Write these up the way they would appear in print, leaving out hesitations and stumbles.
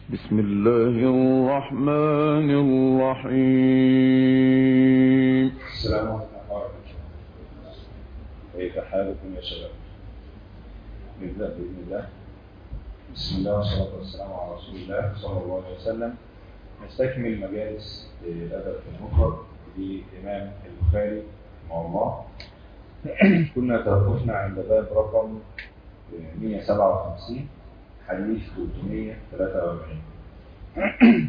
بسم الله الرحمن الرحيم. السلام عليكم ورحمة الله. كيف حالكم يا شباب؟ نبدأ بإذن الله. بسم الله والصلاة والسلام على رسول الله صلى الله عليه وسلم. نستكمل مجالس الأدب المفرد للإمام البخاري رحمه الله. كنا توقفنا عند باب رقم 157 حديث 343.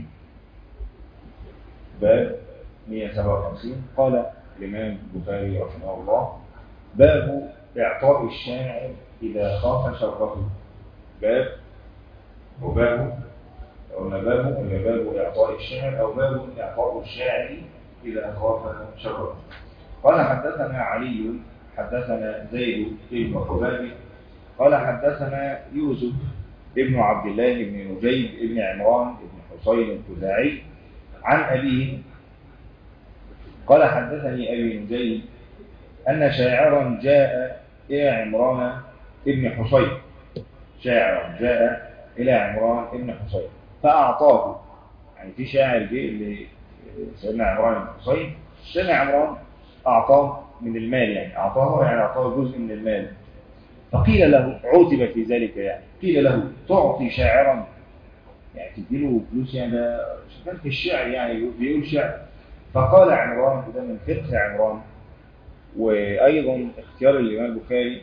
باب 157 قال الإمام البخاري رحمه الله: باب إعطاء الشاعر إذا خاف شره. باب وباب قلنا باب ولا باب إعطاء الشاعر أو باب إعطاء الشاعر إذا خاف شره. قال حدثنا علي حدثنا زيد بن حباب قال حدثنا يوسف ابن عبد الله بن نجيب ابن عمران بن حسين الخزاعي عن أبيه قال حدثني أبي نجيب أن شاعرا جاء إلى عمران ابن حسين. شاعرا جاء إلى عمران ابن حسين فأعطاه، يعني في شاعر جاء لسيدنا عمران بن حسين، سيدنا عمران أعطاه من المال، يعني أعطاه جزء من المال. فقيل له، عوتب في ذلك، يعني قيل له: تعطي شاعرا، يعني تديله فلوس، يعني ده شغال في الشعر، يعني بيقول شعر. فقال عمران، ده من فقه عمران وأيضا اختيار الإمام البخاري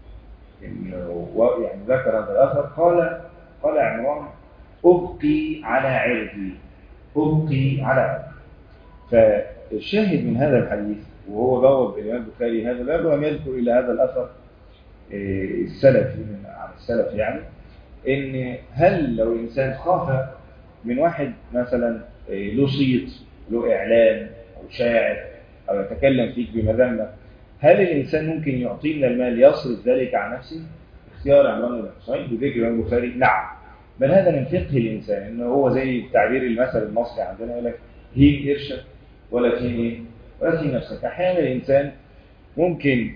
يعني ذكر هذا الأثر. قال عمران: أبقي على عرضي، أبقي على عرضي. فالشاهد من هذا الحديث، وهو بوب الإمام البخاري هذا الباب ولم يذكر إلى هذا الأثر السلفي عن السلف، يعني إن هل لو الإنسان خاف من واحد مثلا له صيت، له إعلان أو شاعر أو يتكلم فيك بمذمة، هل الإنسان ممكن يعطيه من المال يصرف ذلك عن نفسه؟ اختيار عمران بن حسين بذكر الإمام البخاري نعم، بل هذا من فقه الإنسان، إنه هو زي تعبير المثل المصري عندنا يقول لك: هين قرشك ولا تهين نفسك. أحيانا الإنسان ممكن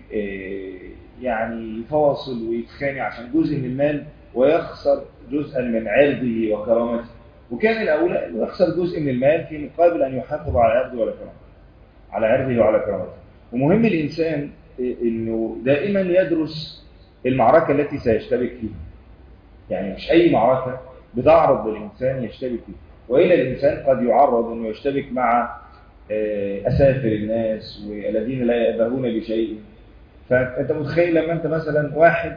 يعني يفاصل ويتخانق عشان جزء من المال ويخسر جزءا من عرضه وكرامته، وكان الأولى أنه يخسر جزء من المال في مقابل أن يحافظ على عرضه وعلى كرامته، على عرضه وعلى كرامته. ومهم الإنسان أنه دائما يدرس المعركة التي سيشتبك فيها، يعني مش أي معركة بتعرض للإنسان يشتبك فيها، وإلا الإنسان قد يعرض أنه يشتبك مع أسافل الناس والذين لا يأبهون بشيء. فأنت متخيل لما أنت مثلا واحد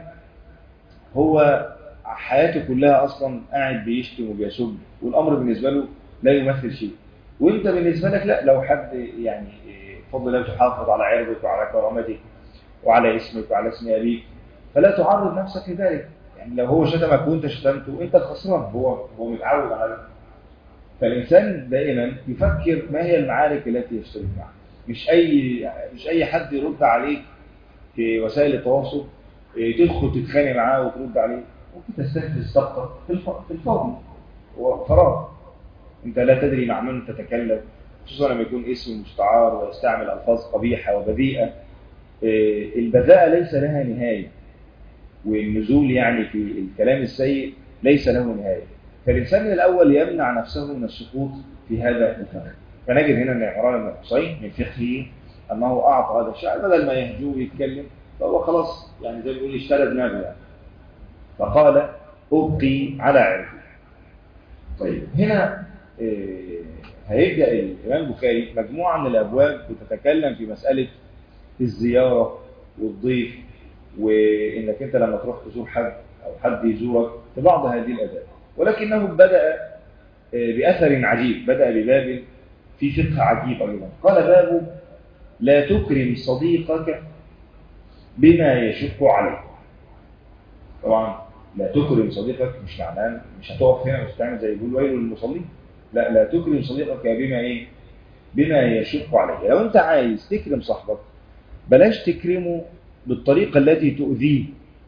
هو حياته كلها أصلا قاعد بيشتم وبيسب، والأمر بالنسبة له لا يمثل شيء، وأنت بالنسبة لك لا، لو حد يعني فضل الله تحافظ على عرضك وعلى كرامتك وعلى اسمك وعلى اسم أبيك، فلا تعرض نفسك لذلك. يعني لو هو شتمك وأنت شتمته أنت الخسران، هو متعود على ذلك. فالإنسان دائما يفكر ما هي المعارك التي يشترك معها. مش أي حد يرد عليك في وسائل التواصل تدخل تتخانق معاه وترد عليه، ممكن تستفز طاقتك في الفاضي، هو فراغ. انت لا تدري مع من تتكلم، خصوصا لما يكون اسم مستعار ويستعمل الفاظ قبيحه وبذيئه. البذاءه ليس لها نهايه، والنزول يعني في الكلام السيء ليس له نهايه. فالانسان من الاول يمنع نفسه من السقوط في هذا الفخ. فنجد هنا ان عمران بن حسين من فقهه انه اعطى هذا الشاعر بدل ما يهجوه ويتكلم، فهو خلاص يعني زي ما بيقول اشترى دماغه يعني. فقال: أبقي على عرضي. طيب هنا هيبدأ الإمام البخاري مجموعة من الأبواب بتتكلم في مسألة الزيارة والضيف، وإنك أنت لما تروح تزور حد أو حد يزورك في بعض هذه الآداب. ولكنه بدأ بأثر عجيب، بدأ بباب في فقه عجيب أيضا. قال: باب لا تكرم صديقك بما يشق عليه. طبعا لا تكرم صديقك مش معناه مش هتقف هنا مش هتعمل زي يقول ويل للمصلين، لا تكرم صديقك بما يشق عليه. لو انت عايز تكرم صاحبك بلاش تكرمه بالطريقه التي تؤذيه.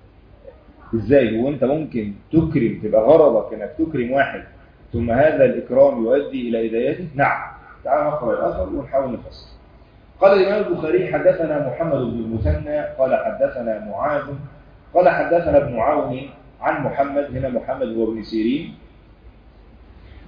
ازاي؟ هو انت ممكن تكرم، تبقى غرضك انك تكرم واحد ثم هذا الاكرام يؤدي الى اذيته؟ نعم. تعال نقرا الاثر ونحاول نفسر. قال الامام البخاري: حدثنا محمد بن المثنى قال حدثنا معاذ قال حدثنا ابن عون عن محمد، هنا محمد هو ابن سيرين،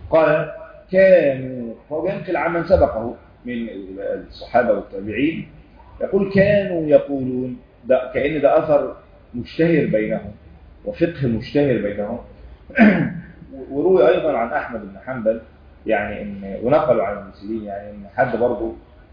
قال كانوا، هو بينقل عمن سبقه من الصحابة والتابعين، يقول كانوا يقولون، ده كأن ده أثر مشتهر بينهم وفقه مشتهر بينهم. وروي أيضا عن أحمد بن حنبل يعني ونقلوا عن المسلمين يعني إن حد برضه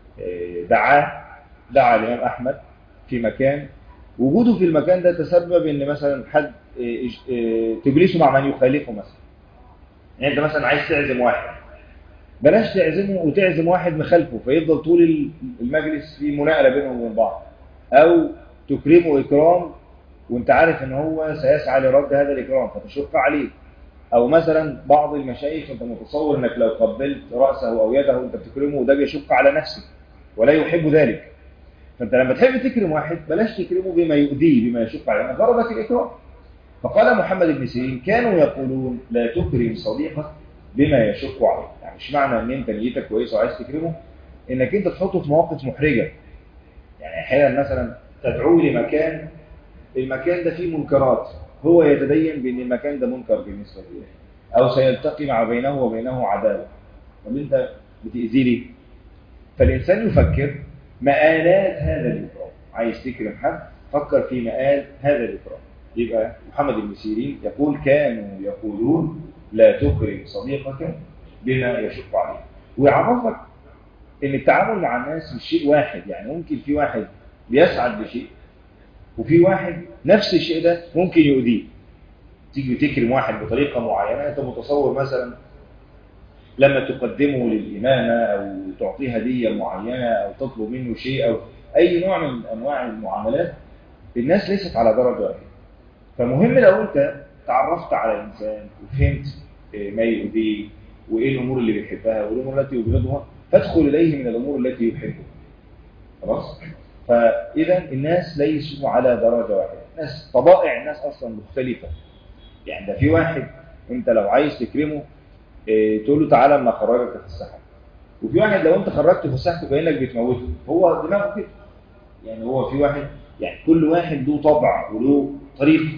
دعا الإمام أحمد في مكان، وجوده في المكان ده تسبب إن مثلا حد تجلسه مع من يخالفه مثلا. يعني أنت مثلا عايز تعزم واحد، بلاش تعزمه وتعزم واحد مخالفه فيفضل طول المجلس في مناقله بينهم وبين بعض، او تكرمه اكرام وانت عارف ان هو سيسعى لرد هذا الاكرام فتشق عليه، او مثلا بعض المشايخ انت متصور انك لو قبلت راسه او يده انت بتكرمه وده بيشق على نفسه ولا يحب ذلك. فانت لما تحب تكرم واحد بلاش تكرمه بما يؤذيه بما يشق عليه، غرضك الاكرام. فقال محمد بن سيرين كانوا يقولون لا تكرم صديقك بما يشق عليه. يعني مش معنى ان انت نيتك كويسه وعايز تكرمه انك انت تحطه في مواقف محرجه. يعني احيانا مثلا تدعوه لمكان، المكان ده فيه منكرات، هو يتدين بان المكان ده منكر بالنسبه له، او سيلتقي مع بينه وبينه عداوه، طب انت بتاذيه ليه؟ فالانسان يفكر مآلات هذا الاكرام. عايز تكرم حد فكر في مآل هذا الاكرام. يبقى محمد بن سيرين يقول كانوا يقولون لا تكرم صديقك بما يشق عليه. ويعرفك ان التعامل مع الناس مش شيء واحد، يعني ممكن في واحد بيسعد بشيء وفي واحد نفس الشيء ده ممكن يؤذيه. تيجي تكرم واحد بطريقه معينه، انت متصور مثلا لما تقدمه للامامه او تعطيه هديه معينه او تطلب منه شيء او اي نوع من انواع المعاملات، الناس ليست على درجه واحده. فمهم لو انت تعرفت على الانسان وفهمت ما يؤذيه وايه الامور اللي بيحبها والامور التي يبغضها، فادخل اليه من الامور التي يحبها. خلاص؟ فاذا الناس ليسوا على درجه واحده، الناس طبائع الناس اصلا مختلفه. يعني ده في واحد انت لو عايز تكرمه تقول له تعالى اما اخرجك في الساحه، وفي واحد لو انت خرجته في الساحه كانك بتموته، هو دماغه كده. يعني هو في واحد، يعني كل واحد له طبع وله طريقه.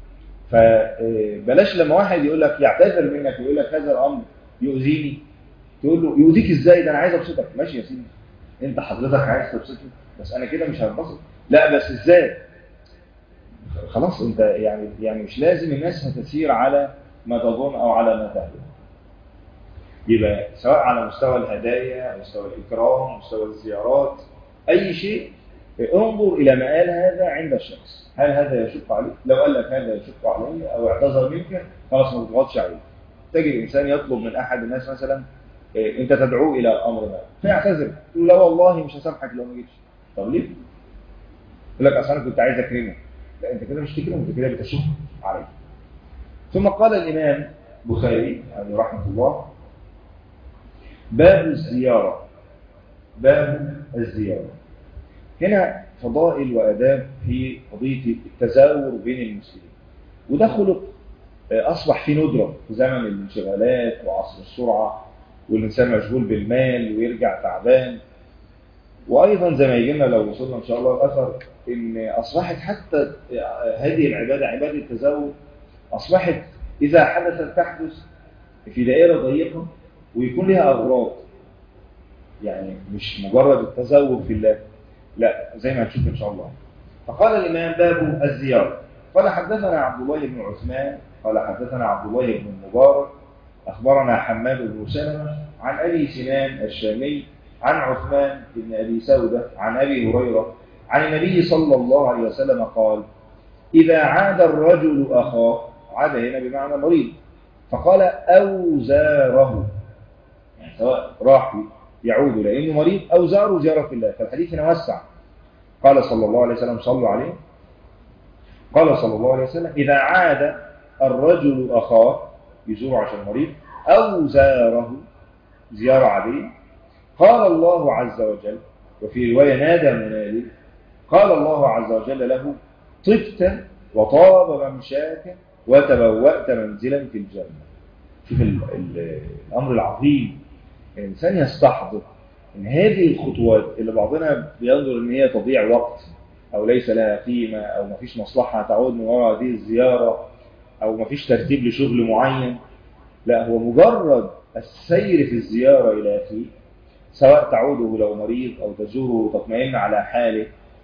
فبلاش لما واحد يقول لك يعتذر منك ويقول لك هذا الامر يؤذيني، تقول له يؤذيك ازاي؟ ده انا عايز ابسطك. ماشي يا سيدي، انت حضرتك عايز تبسطني بس انا كده مش هتبسط. لا بس ازاي؟ خلاص انت يعني مش لازم الناس هتسير على ما تظن او على ما تهدف. يبقى سواء على مستوى الهدايا او مستوى الاكرام مستوى الزيارات اي شيء، انظر الى مآل هذا عند الشخص. هل هذا يشق عليك؟ لو قال لك هذا يشق علي او اعتذر منك خلاص ما تضغطش عليه. تجد انسان يطلب من احد الناس مثلا انت تدعوه الى امر ما فيعتذر، تقول لا والله مش هسامحك لو ما جيتش. طب ليه؟ يقول لك اصل انا كنت عايز اكرمه. لا انت كده مش تكرمه، انت كده بتشق عليه. ثم قال الامام البخاري عليه رحمه الله باب الزياره. باب الزياره هنا فضائل وآداب في قضية التزاور بين المسلمين، وده خلق أصبح فيه ندرة في زمن الانشغالات وعصر السرعة، والإنسان مشغول بالمال ويرجع تعبان. وأيضا زي ما يجينا لو وصلنا إن شاء الله الأثر إن أصبحت حتى هذه العبادة عبادة التزاور أصبحت إذا حدثت تحدث في دائرة ضيقة ويكون لها أغراض، يعني مش مجرد التزاور في الله، لا زي ما هنشوف إن شاء الله. فقال الإمام باب الزيارة. قال حدثنا عبد الله بن عثمان قال حدثنا عبد الله بن المبارك أخبرنا حماد بن سلمة عن أبي سنان الشامي عن عثمان بن أبي سودة عن أبي هريرة عن النبي صلى الله عليه وسلم قال إذا عاد الرجل أخاه، عاد هنا بمعنى مريض، فقال أو زاره، يعني سواء راح يعود لأنه مريض أو زاره زيارة في الله، فالحديث هنا وسع. قال صلى الله عليه وسلم صلوا عليه، قال صلى الله عليه وسلم إذا عاد الرجل أخاه يزور عشان مريض أو زاره زيارة عادية، قال الله عز وجل، وفي رواية نادى منادي قال الله عز وجل له طبت وطاب ممشاك وتبوأت منزلا في الجنة. شوف الأمر العظيم. الإنسان يستحضر إن هذه الخطوات اللي بعضنا بينظر إن هي تضيع وقت أو ليس لها قيمة أو مفيش مصلحة تعود من وراء هذه الزيارة أو مفيش ترتيب لشغل معين، لا، هو مجرد السير في الزيارة إلى أخيه، سواء تعوده لو مريض أو تزوره وتطمئن على حاله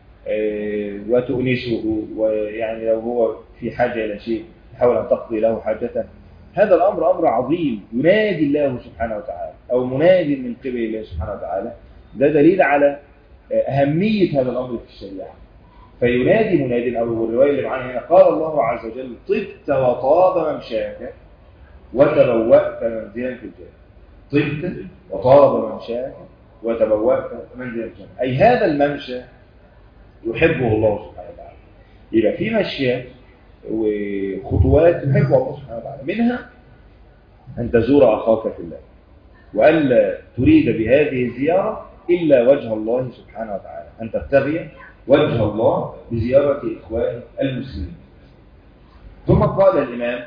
وتؤنسه، ويعني لو هو في حاجة إلى شيء تحاول أن تقضي له حاجته. هذا الأمر أمر عظيم ينادي الله سبحانه وتعالى أو منادي من قبل الله سبحانه وتعالى. ده دليل على أهمية هذا الأمر في الشريعة. فينادي مناد، أو الرواية اللي معانا هنا قال الله عز وجل: طبت وطاب ممشاك وتبوأت منزلا في الجنة. طبت وطاب ممشاك وتبوأت منزلا في الجنة، أي هذا الممشى يحبه الله سبحانه وتعالى. يبقى في مشيات وخطوات يحبه الله سبحانه وتعالى، منها أن تزور أخاك في الله، وألا تريد بهذه الزيارة إلا وجه الله سبحانه وتعالى، أن تبتغي وجه الله بزيارة إخوان المسلمين. ثم قال الإمام: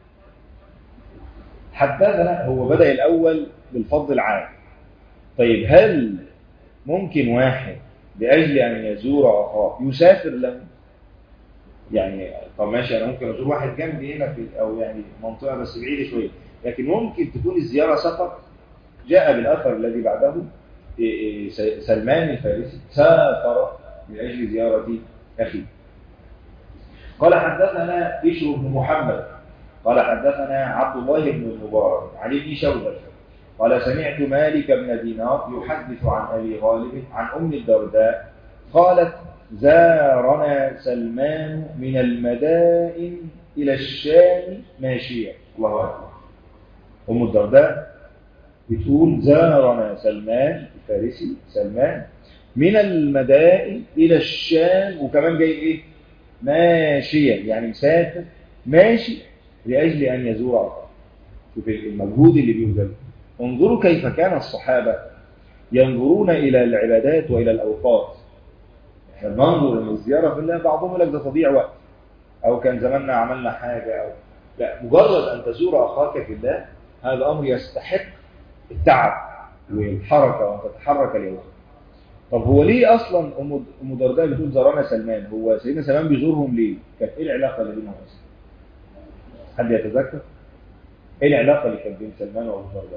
حدثنا، هو بدأ الأول بالفضل العام. طيب هل ممكن واحد لأجل أن يزور أخاه يسافر له؟ يعني طب ماشي، أنا ممكن أزور واحد جنبي هنا في أو يعني منطقة بس بعيدة شوية، لكن ممكن تكون الزيارة سفر. جاء بالأثر الذي بعده: سلمان الفارسي سافر من أجل زيارة أخيه. قال: حدثنا بشر بن محمد قال حدثنا عبد الله بن المبارك عن ابن شوذة قال: سمعت مالك بن دينار يحدث عن أبي غالب عن أم الدرداء قالت: زارنا سلمان من المدائن إلى الشام ماشيا. الله أكبر. أم الدرداء بتقول: زارنا سلمان الفارسي، سلمان من المدائن إلى الشام، وكمان جاي إيه؟ ماشيا، يعني مسافر ماشي لأجل أن يزور أخاه. شوف المجهود اللي بيبذل. انظروا كيف كان الصحابة ينظرون إلى العبادات وإلى الأوقات. احنا ننظر إلى الزيارة في الله، بعضهم يقول لك ده تضيع وقت، أو كان زماننا عملنا حاجة، أو لا، مجرد أن تزور أخاك في الله هذا أمر يستحق التعب والحركة وأن تتحرك اليوم. طب هو ليه أصلا أم درداء بتقول زارنا سلمان؟ هو سيدنا سلمان بيزورهم ليه؟ كانت إيه العلاقة اللي بينهم أصلا؟ حد يتذكر؟ إيه العلاقة اللي كانت بين سلمان وأبو درداء؟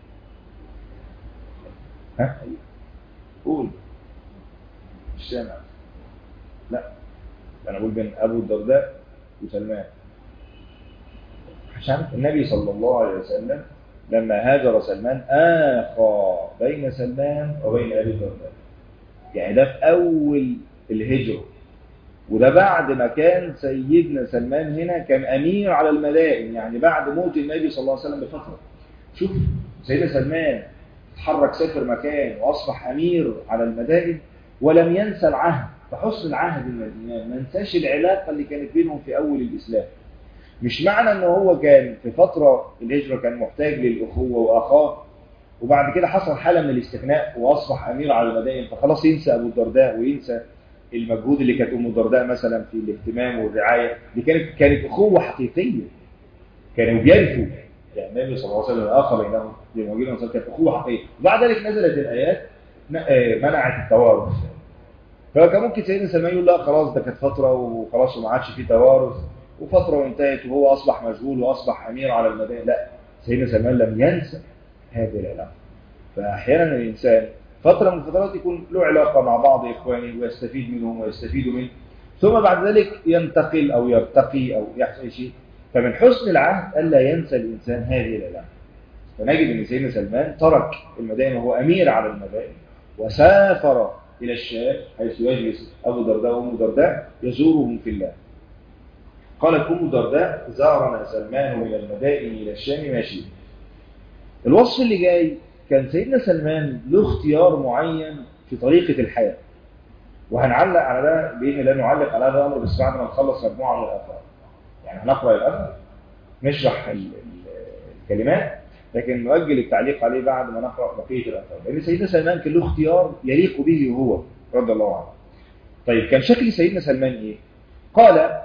ها؟ قول. مش سامع. لا، أنا بقول بين أبو الدرداء وسلمان. عشان النبي صلى الله عليه وسلم لما هاجر سلمان آخى بين سلمان وبين أبي الدرداء. يعني ده في أول الهجرة، وده بعد ما كان سيدنا سلمان هنا كان أمير على المدائن، يعني بعد موت النبي صلى الله عليه وسلم بفترة. شوف سيدنا سلمان تحرك سافر مكان وأصبح أمير على المدائن، ولم ينسى العهد، فحسن العهد المدينان، ما نساش العلاقة اللي كانت بينهم في أول الإسلام. مش معنى أنه هو كان في فترة الهجرة كان محتاج للأخوة وأخاه، وبعد كده حصل حالة من الاستغناء وأصبح أمير على المدائن فخلاص ينسى أبو الدرداء وينسى المجهود اللي كانت أم الدرداء مثلا في الاهتمام والرعاية. دي كانت أخوة حقيقية، كانوا بيرثوا، يعني النبي صلى الله عليه وسلم آخى بينهم للموجودين، كانت أخوة حقيقية. وبعد ذلك نزلت الآيات منعت التوارث. فكان ممكن سيدنا سلمان يقول لا خلاص ده كانت فترة وخلاص وما عادش فيه توارث، وفترة وانتهت وهو أصبح مشغول وأصبح أمير على المدائن. لا، سيدنا سلمان لم ينسى هذه العلاقة. فأحيانا الإنسان فترة من الفترات يكون له علاقة مع بعض إخوانه ويستفيد منهم ويستفيدوا منه، ثم بعد ذلك ينتقل أو يرتقي أو يحصل شيء. فمن حسن العهد ألا ينسى الإنسان هذه العلاقة. فنجد أن سيدنا سلمان ترك المدائن وهو أمير على المدائن وسافر إلى الشام حيث يجلس أبو درداء وأم درداء يزورهم في الله. قالت أم درداء: زارنا سلمان من المدائن إلى الشام ماشي. الوصف اللي جاي كان سيدنا سلمان له اختيار معين في طريقة الحياة، وهنعلق على ده بإذن الله، نعلق على هذا الأمر بس بعد ما نخلص مجموعة من الأثار. يعني هنقرأ الأثر نشرح الكلمات، لكن نؤجل التعليق عليه بعد ما نقرأ بقية الأثار، لأن سيدنا سلمان كان له اختيار يليق به هو رضي الله عنه. طيب كان شكل سيدنا سلمان إيه؟ قال: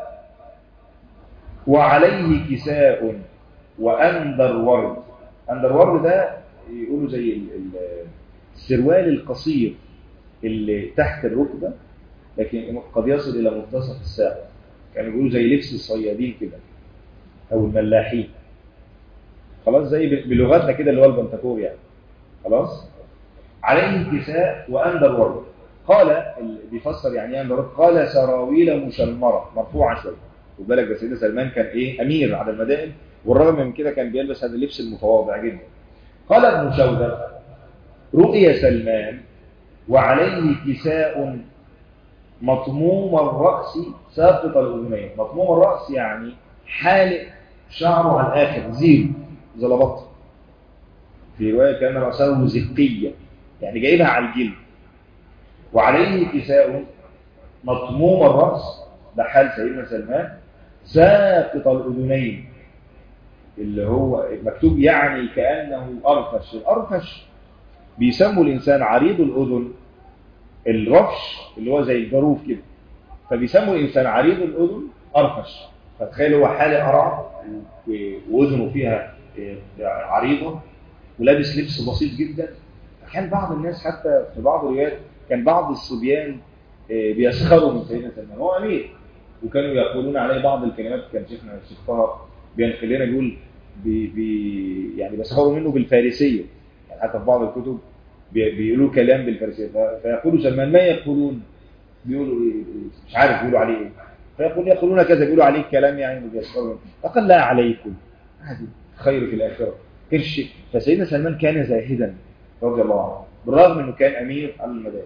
وعليه كساء وأندر ورد. أندر ورد ده يقولوا زي السروال القصير اللي تحت الركبة لكن قد يصل إلى منتصف الساق، كانوا يقولوا زي لبس الصيادين كده أو الملاحين. خلاص، زي بلغتنا كده اللي هو البنتكور يعني. خلاص. عليه كساء وأندر ورد. قال بيفسر يعني ايه أندر ورد، قال سراويل مشمرة مرفوعة شوية. خد بالك ده سيدنا سلمان كان ايه، أمير على المدائن، والرغم من كده كان بيلبس هذا اللبس المتواضع جدا. قال ابن شودة رؤي سلمان وعليه كساء مطموم الرأس ساقط الأذنين. مطموم الرأس يعني حالق شعره على الآخر، زيرو زلبط. في رواية كان رأسه زقية، يعني جايبها على الجلد. وعليه كساء مطموم الرأس، ده حال سيدنا سلمان، ساقط الأذنين، اللي هو مكتوب يعني كأنه أرفش. الأرفش بيسموا الإنسان عريض الأذن، الرفش اللي هو زي الجروف كده، فبيسموا الإنسان عريض الأذن أرفش. فتخيل هو حالق قرع وأذنه فيها عريضة ولابس لبس بسيط جدا. كان بعض الناس حتى في بعض الروايات كان بعض الصبيان بيسخروا من سيدنا سلمان، هو أمير، وكانوا يقولون عليه بعض الكلمات. كان شيخنا الشيخ طه بينقل لنا بيقول يعني بيسخروا منه بالفارسية، يعني حتى في بعض الكتب بيقولوا كلام بالفارسية. فيقولوا سلمان ما يقولون، بيقولوا إيه، مش عارف بيقولوا عليه ايه، يقولون كذا، بيقولوا عليه كلام يعني بيسخروا. فقال لا عليكم عادي، خير في الآخرة كرش. فسيدنا سلمان كان زاهدا رضي الله عنه بالرغم انه كان امير على المدائن.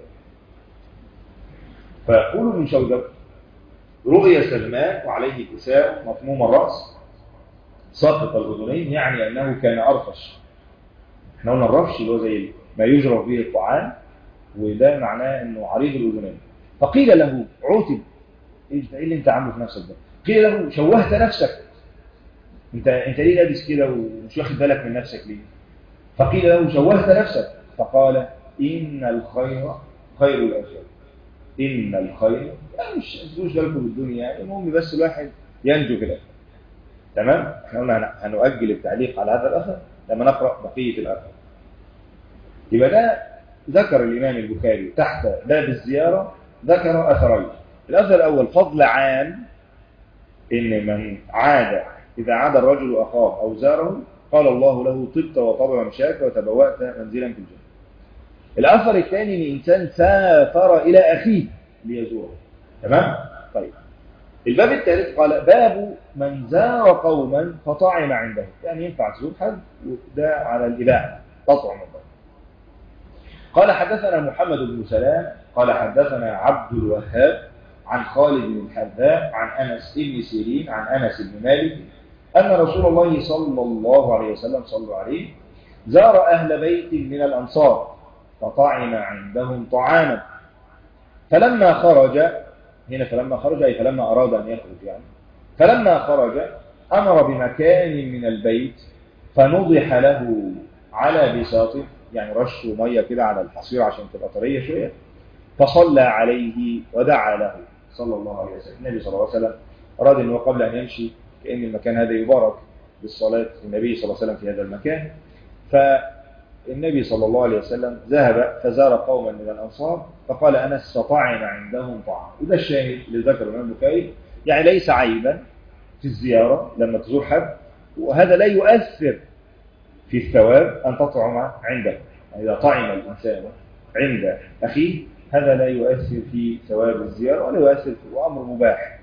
فيقول ابن شودة رؤي سلمان وعليه كساء مطموم الرأس ساقط الأذنين، يعني أنه كان أرفش. احنا قلنا الرفش اللي هو زي ما يجرف به الطعام، وده معناه أنه عريض الأذنين. فقيل له عوتب، ايه اللي انت عامله في نفسك ده؟ قيل له شوهت نفسك، انت ليه لابس كده ومش واخد بالك من نفسك ليه؟ فقيل له شوهت نفسك، فقال إن الخير خير الأشياء. إن الخير يعني مش تدوش بالكم بالدنيا، يعني المهم بس الواحد ينجو في الآخر. تمام؟ احنا قلنا هنؤجل التعليق على هذا الأثر لما نقرأ بقية الأثر. يبقى ده ذكر الإمام البخاري تحت باب الزيارة ذكر أثرين. الأثر الأول فضل عام، إن من عاد إذا عاد الرجل أخاه أو زاره قال الله له طبت وطبع مشاك وتبوأت منزلا في الجنة. الأثر الثاني إن إنسان سافر إلى أخيه ليزوره. تمام؟ طيب الباب الثالث قال باب من زار قوما فطعم عنده، يعني ينفع تزور حد وده على الإباحة تطعم الله. قال حدثنا محمد بن سلام قال حدثنا عبد الوهاب عن خالد بن الحذاء عن أنس بن سيرين عن أنس بن مالك أن رسول الله صلى الله عليه وسلم صلى عليه زار أهل بيت من الأنصار فطعم عندهم طعاما، فلما خرج، هنا فلما خرج أي فلما أراد أن يخرج يعني، فلما خرج أمر بمكان من البيت فنضح له على بساطه، يعني رشه مية كده على الحصير عشان تبقى طرية شوية، فصلى عليه ودعا له صلى الله عليه وسلم. النبي صلى الله عليه وسلم أراد أنه قبل أن يمشي كأن المكان هذا يبارك بالصلاة النبي صلى الله عليه وسلم في هذا المكان. فالنبي صلى الله عليه وسلم ذهب فزار قوما من الأنصار فقال أنس فطعم عندهم طعام. وده الشاهد اللي ذكره الإمام البخاري، يعني ليس عيبا في الزيارة لما تزور حد، وهذا لا يؤثر في الثواب أن تطعم عنده. إذا طعم الإنسان عند أخيه هذا لا يؤثر في ثواب الزيارة ولا يؤثر في أمر مباح.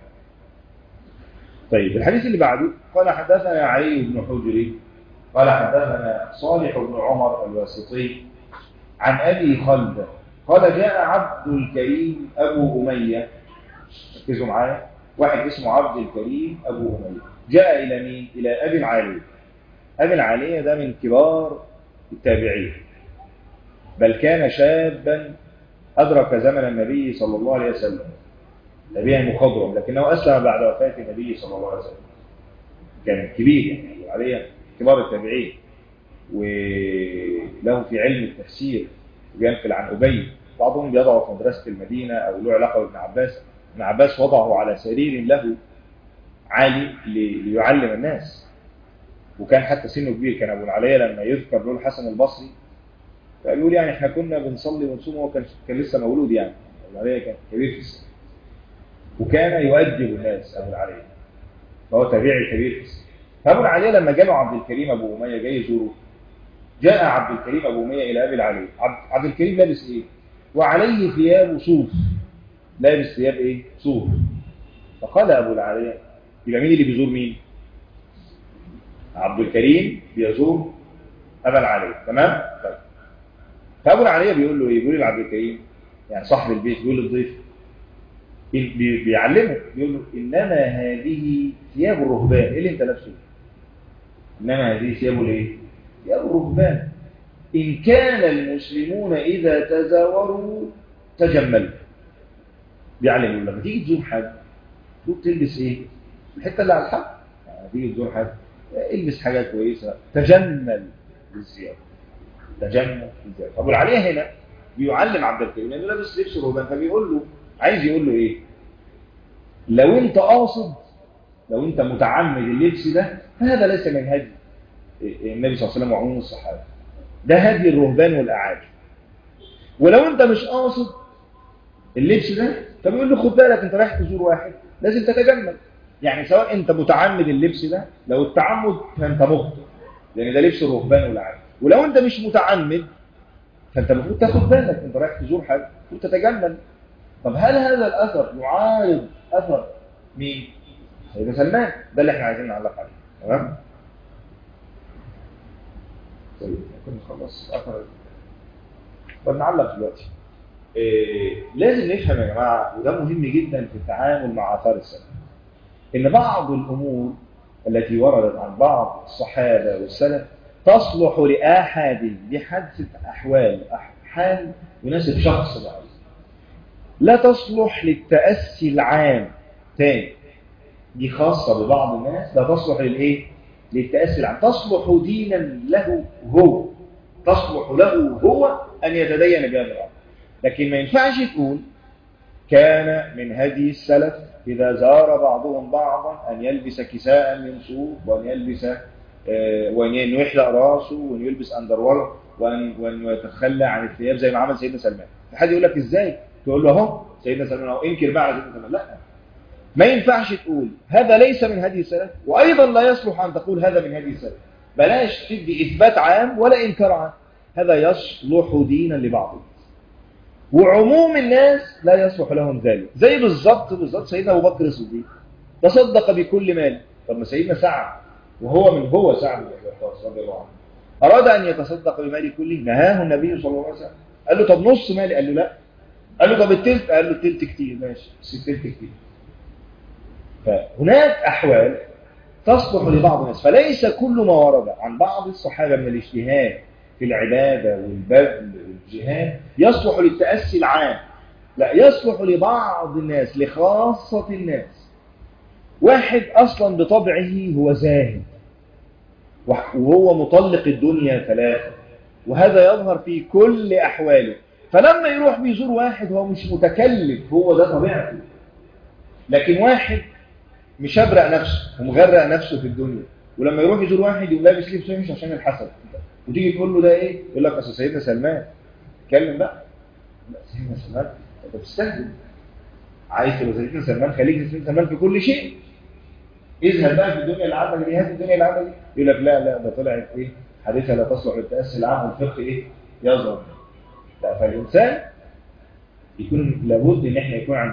طيب الحديث اللي بعده قال حدثنا علي بن حجر قال حدثنا صالح بن عمر الواسطي عن أبي خلد قال جاء عبد الكريم أبو أمية، ركزوا معايا، واحد اسمه عبد الكريم أبو أمية جاء إلى مين؟ إلى أبي العالية. أبي العالية ده من كبار التابعين، بل كان شابا أدرك زمن النبي صلى الله عليه وسلم، تابعي مخضرم، لكنه أسلم بعد وفاة النبي صلى الله عليه وسلم. كان كبير يعني عليه كبار التابعين، وله في علم التفسير وينقل عن أبي. بعضهم بيضعه في مدرسة المدينة أو له علاقة بابن عباس. ابن عباس وضعه على سرير له عالي ليعلم الناس، وكان حتى سنه كبير. كان أبو العالية لما يذكر له الحسن البصري فقالوا يعني احنا كنا بنصلي ونصوم وهو كان لسه مولود، يعني أبو العالية كان كبير في السن وكان يؤدب الناس. أبو العالية فهو تابعي كبير في السن. فأبو العالية لما جاله عبد الكريم أبو أمية جاي يزوره، جاء عبد الكريم أبو أمية إلى أبي العالية. عبد الكريم لابس إيه؟ وعليه ثياب صوف، لابس ثياب إيه؟ صوف. فقال أبو العالية، يبقى مين اللي بيزور مين؟ عبد الكريم بيزور أبا العالية، تمام؟ طيب. فأبو العالية بيقول له إيه؟ بيقول لعبد الكريم، يعني صاحب البيت، بيقول للضيف، بيعلمه، بيقول له إنما هذه ثياب الرهبان. إيه اللي أنت لابسه؟ إنما هذه ثياب الإيه؟ ثياب الرهبان. إن كان المسلمون إذا تزاوروا تجملوا. بيعلموا لما تيجي تزور حد تلبس إيه؟ الحتة اللي على الحق، يعني تيجي تزور حد البس حاجات كويسة، تجمل بالزيادة، تجمل بالزيادة. أبو العالية هنا بيعلم عبد الكريم لأنه لابس لبس الرهبان، فبيقول له، عايز يقول له إيه؟ لو أنت قاصد، لو أنت متعمد اللبس ده، فهذا ليس من هدي النبي صلى الله عليه وسلم وعموم الصحابة، ده هدي الرهبان والأعاجم. ولو أنت مش قاصد اللبس ده، فبيقول له خد بالك أنت رايح تزور واحد لازم تتجمل. يعني سواء أنت متعمد اللبس ده، لو التعمد فأنت مخطئ، لأن ده لبس الرهبان والأعاجم. ولو أنت مش متعمد فأنت المفروض تاخد بالك أنت رايح تزور حد وتتجمل. طب هل هذا الأثر يعارض أثر مين؟ سيدنا سلمان. ده اللي احنا عايزين نعلق عليه، تمام؟ طيب ممكن نخلص أثر، طب نعلق دلوقتي. لازم نفهم يا جماعة، وده مهم جدا في التعامل مع آثار السلف، إن بعض الأمور التي وردت عن بعض الصحابة والسلف تصلح لآحاد، لحادثة حال يناسب شخص بعض، لا تصلح للتأسي العام. تاني، دي خاصة ببعض الناس، لا تصلح للإيه؟ للتأسي العام. تصلح دينا له هو، تصلح له هو أن يتدين بهذا الأمر. لكن ما ينفعش تقول كان من هدي السلف إذا زار بعضهم بعضا أن يلبس كساء من صوف، وأن يلبس وأن يحلق راسه، وأن يلبس أندرور، وأن يتخلى عن الثياب زي ما عمل سيدنا سلمان. حد يقول لك إزاي؟ تقول له اهو سيدنا سلمان أو انكر بقى على سيدنا سلمان. لا، ما ينفعش تقول هذا ليس من هدي السلف، وأيضا لا يصلح أن تقول هذا من هدي السلف. بلاش تدي إثبات عام ولا إنكار عام، هذا يصلح دينا لبعضه، وعموم الناس لا يصلح لهم ذلك. زي بالظبط سيدنا أبو بكر الصديق تصدق بكل مال. طب ما سيدنا سعد، هو سعد بن وقاص رضي الله عنه، أراد أن يتصدق بماله كله، نهاه النبي صلى الله عليه وسلم. قال له طب نص مالي؟ قال له لا. قال له طب التلت؟ قال له التلت كتير، ماشي بس التلت كتير. فهناك أحوال تصلح لبعض الناس، فليس كل ما ورد عن بعض الصحابة من الاجتهاد في العبادة والبذل والجهاد يصلح للتأسي العام، لا، يصلح لبعض الناس، لخاصة الناس. واحد أصلا بطبعه هو زاهد وهو مطلق الدنيا ثلاثة، وهذا يظهر في كل أحواله، فلما يروح بيزور واحد هو مش متكلف، هو ده طبيعته. لكن واحد مشبرق نفسه ومغرق نفسه في الدنيا، ولما يروح يزور واحد يقول لابس لبس وحش عشان الحسد، وتيجي تقول له ده ايه؟ يقول لك اصل سيدنا سلمان. اتكلم بقى. لا، سيدنا سلمان انت بتستهزئ. عايز تبقى سيدنا سلمان، خليك سيدنا سلمان في كل شيء. اذهب بقى في الدنيا اللي عندك دي، هات الدنيا اللي عندك دي. يقول لك لا ده طلعت ايه؟ حديثه لا تصلح للتأسي العام، والفقه ايه؟ يظهر. لا، فالانسان يكون لابد ان احنا يكون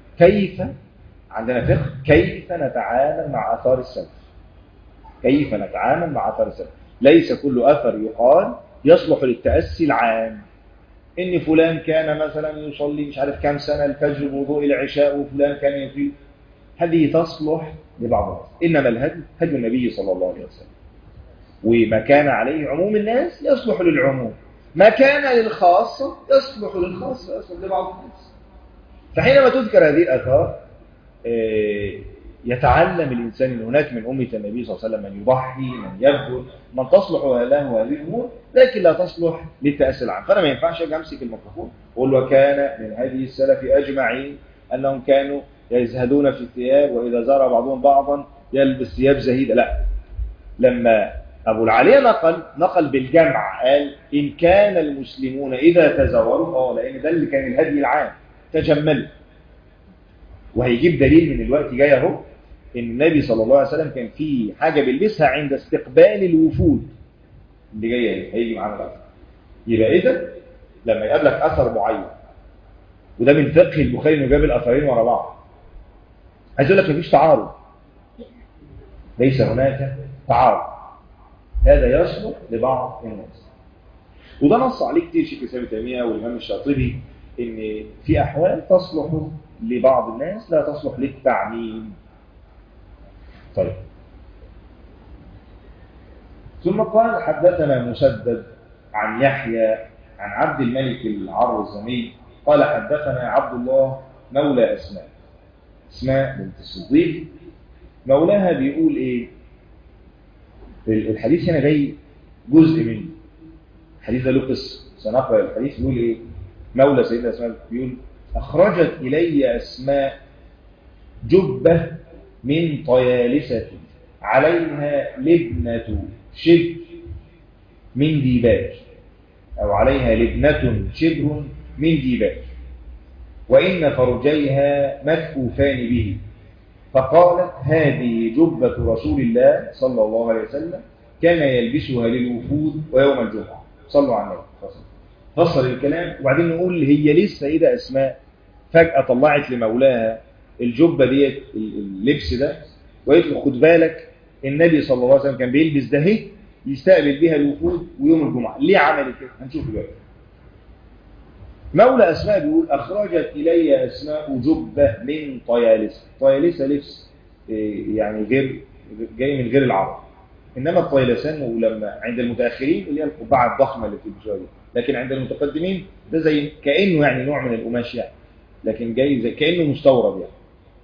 عندنا فقه كيف نتعامل مع آثار السلف. كيف نتعامل مع آثار السلف. ليس كل أثر يقال يصلح للتأسي العام. إن فلان كان مثلا يصلي مش عارف كام سنة الفجر بوضوء العشاء، وفلان كان يطيل، هذه تصلح لبعض الناس. إنما الهدي هدي النبي صلى الله عليه وسلم، وما كان عليه عموم الناس يصلح للعموم، ما كان للخاصة يصلح للخاصة، يصلح لبعض الناس. فحينما تذكر هذه الآثار يتعلم الإنسان أن هناك من أمة النبي صلى الله عليه وسلم من يضحي، من يبذل، من تصلح له هذه الأمور، لكن لا تصلح للتأسي العام. فأنا ما ينفعش أجي أمسك الميكروفون وأقول وكان من هذه السلف أجمعين أنهم كانوا يزهدون في الثياب، وإذا زار بعضهم بعضا يلبس ثياب زهيدة. لا، لما أبو العالية نقل بالجمع، قال إن كان المسلمون إذا تزوروا، لأن ده اللي كان الهدي العام، تجملوا. وهيجيب دليل من الوقت جاي اهو ان النبي صلى الله عليه وسلم كان في حاجه بيلبسها عند استقبال الوفود اللي جايه هيجي معانا الأثر. يبقى اذا لما يقابلك اثر معين، وده من فقه البخاري انه جاب الاثرين ورا بعض، عايز اقول لك مفيش تعارض، ليس هناك تعارض، هذا يصلح لبعض الناس. وده نص عليه كتير شيخ الاسلام ابن تيميه والامام الشاطبي، ان في احوال تصلح لبعض الناس لا تصلح للتعميم. طيب، ثم قال حدثنا مسدد عن يحيى عن عبد الملك العرزمي قال حدثنا عبد الله مولى اسماء بنت الصديق مولاها. بيقول ايه الحديث هنا؟ جاي جزء منه الحديث ده له قصه، سنقرا الحديث. بيقول ايه؟ مولى سيدنا اسماء بيقول اخرجت الي اسماء جبه من طيالسه عليها لبنه شبر من ديباج، او عليها لبنه شبر من ديباج، وان فرجيها مكفوفان به، فقالت هذه جبة رسول الله صلى الله عليه وسلم كان يلبسها للوفود ويوم الجمعة. صلوا على النبي. فصل الكلام وبعدين نقول هي ليه السيدة أسماء فجأة طلعت لمولاها الجبة ديت اللبس ده، وقالت له خد بالك النبي صلى الله عليه وسلم كان بيلبس ده هي يستقبل بها الوفود ويوم الجمعة. ليه عملت كده؟ هنشوف دلوقتي. مولى أسماء بيقول أخرجت إلي أسماء جبة من طيالسة. طيالسة لبس يعني جاي من غير العرب، إنما الطيلسان لما عند المتأخرين اللي هي القبعة الضخمة اللي في الجواري، لكن عند المتقدمين ده زي كأنه يعني نوع من القماش يعني، لكن جاي زي كأنه مستورد يعني.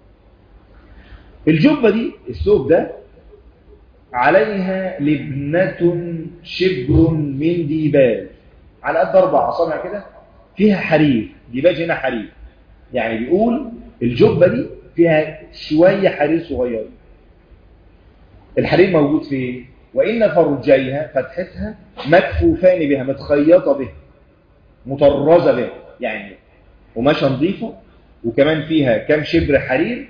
الجبة دي الثوب ده عليها لبنة شبر من ديباج، على قد 4 أصابع كده، فيها حرير. ديباج هنا حرير، يعني بيقول الجبة دي فيها شوية حرير صغير. الحرير موجود فين؟ وإن فرجيها فتحتها مكفوفان بها، متخيطة به، مطرزة به، يعني قماشة نظيفة وكمان فيها كم شبر حرير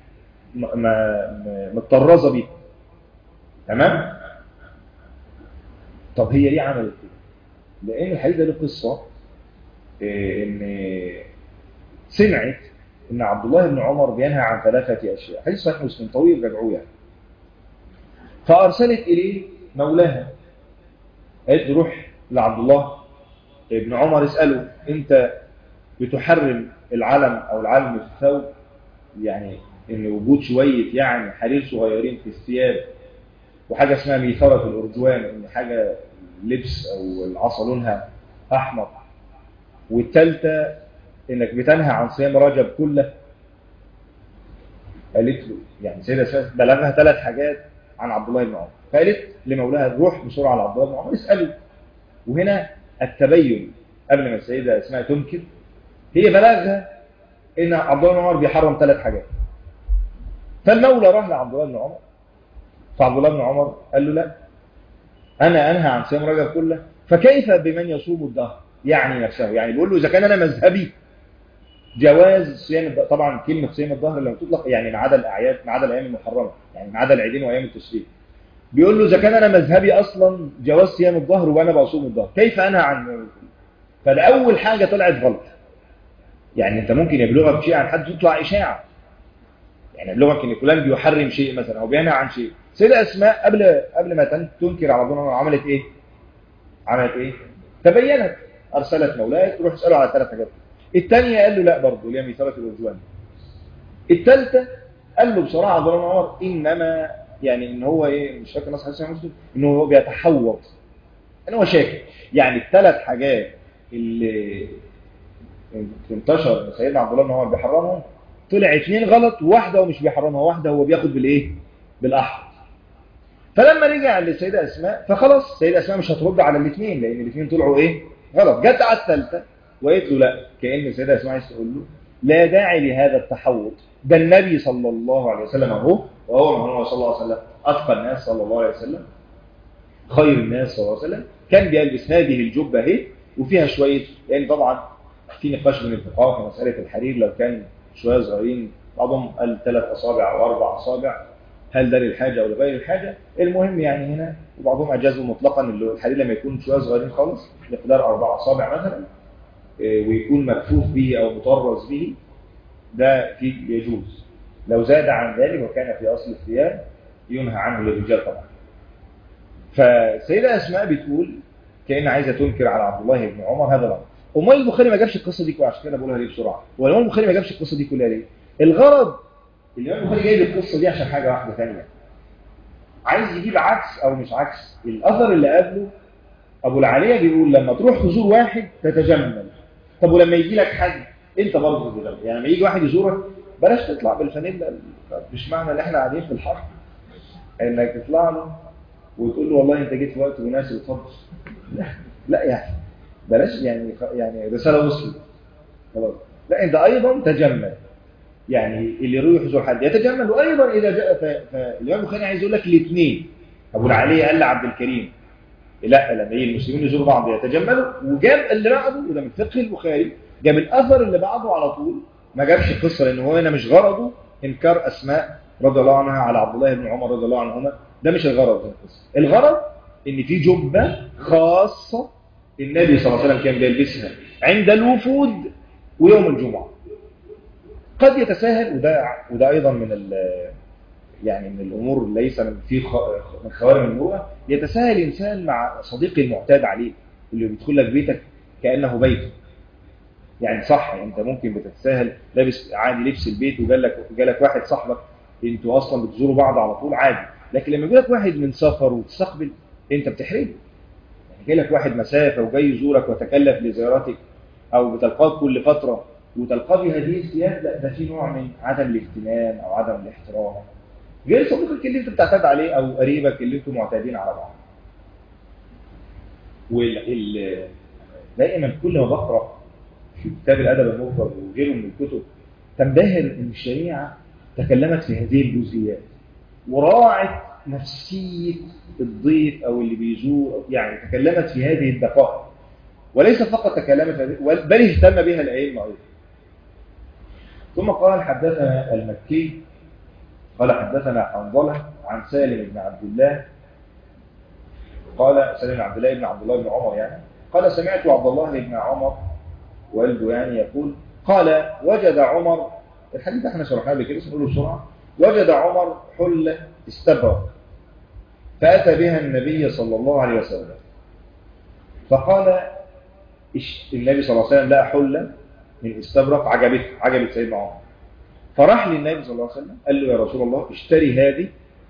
متطرزة به. تمام؟ طب هي ليه عملت كده؟ لأن الحديث ده له قصة، إن سمعت إن عبد الله بن عمر بينهى عن 3 أشياء. حديث صحيح مسلم طويل رجعوه يعني. فأرسلت إليه مولاها، قالت له روح لعبد الله بن عمر اسأله أنت بتحرم العلم أو العلم في الثوب، يعني إن وجود شوية يعني حرير صغيرين في الثياب، وحاجة اسمها ميثرة الأرجوان، إن حاجة لبس أو العصا لونها أحمر، والثالثة إنك بتنهى عن صيام رجب كله. قالت له يعني سيدة بلغها 3 حاجات عن عبد الله بن عمر، فقالت لمولاها روح بسرعة لعبد الله بن عمر اسأله. وهنا التبين قبل ما السيدة اسمها تنكر، هي بلغها إن عبد الله بن عمر بيحرم 3 حاجات. فالمولى راح لعبد الله بن عمر، فعبد الله بن عمر قال له لا، أنا أنهى عن صيام رجب كله، فكيف بمن يصوم الدهر؟ يعني نفسه، يعني بيقول له إذا كان أنا مذهبي جواز صيام الدهر. طبعا كلمة صيام الدهر لما تطلق يعني ما عدا الأعياد، ما عدا الأيام المحرمة، يعني ما عدا العيدين وأيام التشريق. بيقول له إذا كان أنا مذهبي أصلا جواز صيام الدهر وأنا بصوم الدهر، كيف أنهى عن؟ فده أول حاجة طلعت غلط. يعني أنت ممكن يبلغك شيء عن حد تطلع إشاعة، يعني يبلغك إن فلان بيحرم شيء مثلا أو بينهى عن شيء. سيدة أسماء قبل ما تنكر على ربنا عملت إيه؟ تبينت، أرسلت مولاها تروح تسأله على 3 حاجات. الثانية قال له لا برضه، اللي هي ميثرة الأرجوان. الثالثة قال له بصراحة عبد الله بن عمر إنما يعني إن هو إيه، مش فاكر نص حديث مسلم، إنه هو بيتحوط، إن هو شاكك. يعني ال3 حاجات اللي انتشر سيدنا عبد الله بن عمر بيحرمهم، طلع 2 غلط، وواحدة هو مش بيحرمها، واحدة هو بياخد بالإيه؟ بالأحمر. فلما رجع للسيدة أسماء فخلاص السيدة أسماء مش هترد على الاثنين، لأن الاثنين طلعوا إيه؟ غلط. جت على الثالثة وقالت له لا، كأن السيدة أسماء عايز تقول له لا داعي لهذا التحوط، ده النبي صلى الله عليه وسلم أهو، وهو محمد صلى الله عليه وسلم أتقى الناس صلى الله عليه وسلم، خير الناس صلى الله عليه وسلم، كان بيلبس هذه الجبة اهي وفيها شوية، يعني طبعا في نقاش من الفقهاء في مسألة الحرير، لو كان شوية صغيرين بعضهم قال 3 أصابع أو 4 أصابع، هل ده للحاجة أو لغير الحاجة؟ المهم يعني هنا، وبعضهم أجازوا مطلقا الحديد لما يكون شوية صغيرين خالص مقدار 4 أصابع مثلا، ويكون مكفوف به أو مطرز به، ده فيه يجوز. لو زاد عن ذلك وكان في أصل الثياب ينهى عنه للرجال طبعا. فسيدة أسماء بتقول كأن عايزة تنكر على عبد الله بن عمر هذا الأمر. أمال البخاري ما جابش القصة دي كلها؟ عشان كده بقولها ليه بسرعة. والإمام البخاري ما جابش القصة دي كلها ليه؟ الغرض الإمام البخاري جايب القصة دي عشان حاجة واحدة ثانية. عايز يجيب عكس أو مش عكس الأثر اللي قبله. أبو العالية بيقول لما تروح تزور واحد تتجمل. طب ولما يجي لك حد أنت برضه تتجمل. يعني لما يجي واحد يزورك بلاش تطلع بالفانيلا. مش معنى إن إحنا قاعدين في الحر إنك تطلع له وتقول له والله أنت جيت في وقت مناسب اتفضل. لا يعني بلاش، يعني رسالة وصلت خلاص. لا أنت أيضا تجمل. يعني اللي يروح يزور حد يتجمل، وأيضا إذا جاء فالإمام البخاري عايز يقول لك الاثنين. أبو العالية قال لعبد الكريم لا، لما المسلمين يزوروا بعض يتجملوا، وجاب اللي بعده، وده من فقه البخاري، جاب الأثر اللي بعده على طول، ما جابش القصة لأنه هو هنا مش غرضه إنكار أسماء رضي الله عنها على عبد الله بن عمر رضي الله عنهما. ده مش الغرض من القصة. الغرض إن في جبة خاصة النبي صلى الله عليه وسلم كان بيلبسها عند الوفود ويوم الجمعة. قد يتساهل، وده أيضا يعني من الأمور ليس من خوارم المروءة، يتساهل الإنسان مع صديقه المعتاد عليه اللي بيدخل لك بيتك كأنه بيته. يعني صح، أنت ممكن بتتساهل لابس عادي لبس البيت وجالك واحد صاحبك أنتوا أصلا بتزوروا بعض على طول عادي، لكن لما يجيلك واحد من سفر وتستقبل أنت بتحرجه. يعني جالك واحد مسافة وجاي يزورك وتكلف لزيارتك، أو بتلقاه كل فترة وتلقاه بهذه الثياب، لا ده في نوع من عدم الاهتمام أو عدم الاحترام، غير صديقك اللي انت بتعتاد عليه او قريبك اللي انتم معتادين على بعض. دائما كل ما بقرا في كتاب الادب المفرد وغيره من الكتب تنبهر ان الشريعه تكلمت في هذه الجزئيات وراعت نفسيه الضيف او اللي بيزور، يعني تكلمت في هذه الدقائق، وليس فقط تكلمت بل اهتم بها الائمه ايضا. ثم قال حدثنا المكي قال حدثنا حنظلة عن سالم بن عبد الله، قال سالم بن عبد الله بن عمر يعني، قال سمعت عبد الله بن عمر والده يعني يقول، قال وجد عمر، الحديث ده احنا شرحناه قبل كده نقوله بسرعه، وجد عمر حلة استبرق فأتى بها النبي صلى الله عليه وسلم، فقال النبي صلى الله عليه وسلم لقى حلة من استبرق عجبت سيدنا عمر، فراح للنبي صلى الله عليه وسلم قال له يا رسول الله اشتري هذه